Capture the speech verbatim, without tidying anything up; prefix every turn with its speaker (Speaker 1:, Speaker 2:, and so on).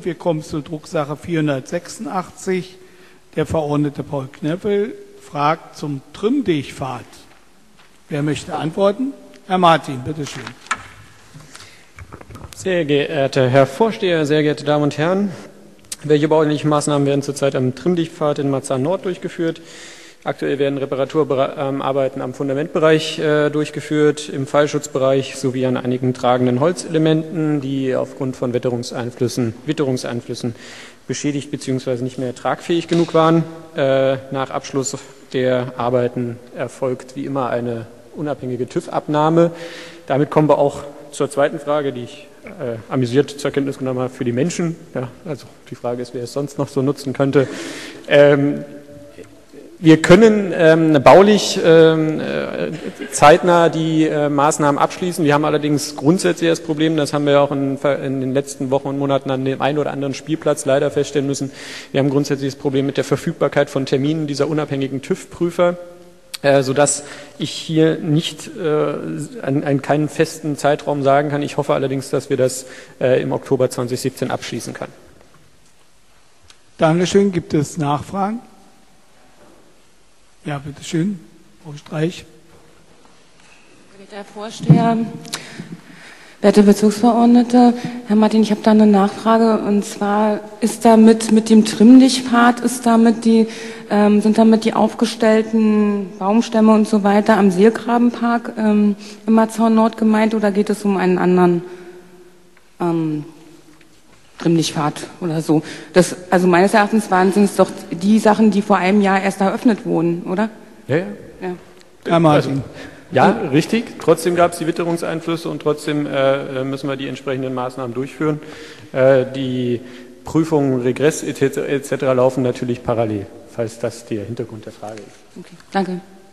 Speaker 1: und wir kommen zur Drucksache vierhundertsechsundachtzig. Der Verordnete Paul Knöppel fragt zum Trimmdichtpfad. Wer möchte antworten? Herr Martin, bitteschön.
Speaker 2: Sehr geehrter Herr Vorsteher, sehr geehrte Damen und Herren, welche baulichen Maßnahmen werden zurzeit am Trimmdichtpfad in Marzahn Nord durchgeführt? Aktuell werden Reparaturarbeiten am Fundamentbereich äh, durchgeführt, im Fallschutzbereich sowie an einigen tragenden Holzelementen, die aufgrund von Witterungseinflüssen, Witterungseinflüssen beschädigt bzw. nicht mehr tragfähig genug waren. Äh, nach Abschluss der Arbeiten erfolgt wie immer eine unabhängige TÜV-Abnahme. Damit kommen wir auch zur zweiten Frage, die ich äh, amüsiert zur Kenntnis genommen habe für die Menschen. Ja, also die Frage ist, wer es sonst noch so nutzen könnte. Ähm, Wir können ähm, baulich ähm, äh, zeitnah die äh, Maßnahmen abschließen. Wir haben allerdings grundsätzlich das Problem, das haben wir auch in, in den letzten Wochen und Monaten an dem einen oder anderen Spielplatz leider feststellen müssen. Wir haben grundsätzlich das Problem mit der Verfügbarkeit von Terminen dieser unabhängigen TÜV-Prüfer, äh, sodass ich hier nicht äh, an, an keinen festen Zeitraum sagen kann. Ich hoffe allerdings, dass wir das äh, im Oktober zweitausendsiebzehn abschließen können.
Speaker 1: Dankeschön. Gibt es Nachfragen? Ja, bitteschön, Frau Streich.
Speaker 3: Sehr geehrter Herr Vorsteher, werte Bezirksverordnete, Herr Martin, ich habe da eine Nachfrage, und zwar ist damit mit dem Trimmdichtpfad, ist damit die, ähm, sind damit die aufgestellten Baumstämme und so weiter am Seelgrabenpark ähm, im Marzahn Nord gemeint, oder geht es um einen anderen ähm, Trimmdichtpfad oder so? Das, also meines Erachtens waren es doch die Sachen, die vor einem Jahr erst eröffnet wurden, oder?
Speaker 2: Ja, ja.
Speaker 3: Ja.
Speaker 1: Herr Martin.
Speaker 2: Also, ja, richtig. Trotzdem gab es die Witterungseinflüsse und trotzdem äh, müssen wir die entsprechenden Maßnahmen durchführen. Äh, die Prüfungen, Regress et cetera et cetera laufen natürlich parallel, falls das der Hintergrund der Frage ist.
Speaker 3: Okay, danke.